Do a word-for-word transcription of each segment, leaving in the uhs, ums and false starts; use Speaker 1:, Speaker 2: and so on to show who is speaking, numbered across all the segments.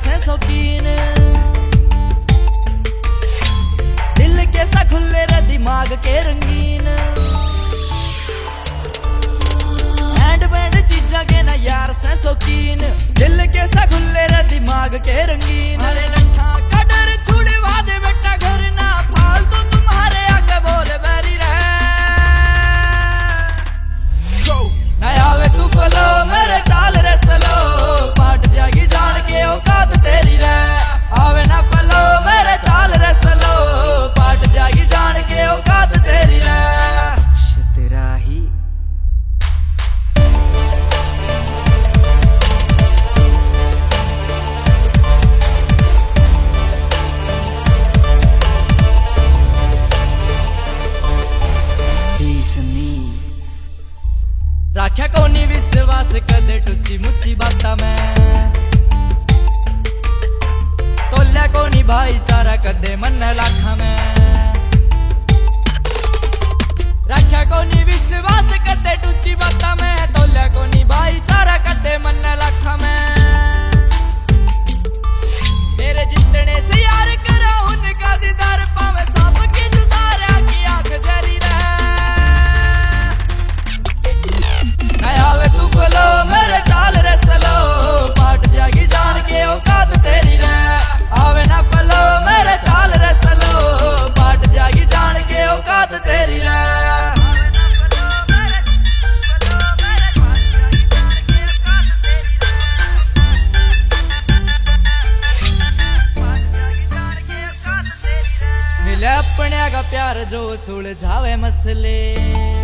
Speaker 1: से शौकीन, दिल के सा खुले रे दिमाग के रंगीन, हैंड बैंड चीजा के ना यार से शौकीन, दिल के सा खुले रे दिमाग के रंगीन। अरे लट्ठा का डर छुड़वा दे बेटा घर ना फालतू तुम्हारे आगे बोल बैरी रहे। ना आवे तू फलो मेरे चाल रे सलो, पाट जागी जान के औकात तेरी रे। आवे ना फलो मेरे चाल रे सलो, पाट जागी जान के औकात तेरी रे। तेरा ही राख्या कोनी विश्वास कदे टुची मुची बाता में, तोल्या कोनी भाईचारा कदे मन लाखा में। राख्या कोनी विश्वास कदे टुची बाता में, तोल्या कोनी भाईचारा कदे मन लाखा में। तेरे जितने से यार करा उनका दीदार पावे, सबकी जुसारा की आंख जरी रहे। आवे तू फलो मेरे चाल रे सलो, पाट जागी जान के औकात तेरी रे। आवे ना फलो मेरे चाल रे सलो, पाट जागी जान के औकात तेरी रे। मिले अपने का प्यार जो सुलझावे मसले,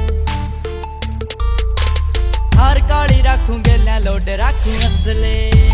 Speaker 1: हर काली रखूं गेल्या लोड रखूं असले।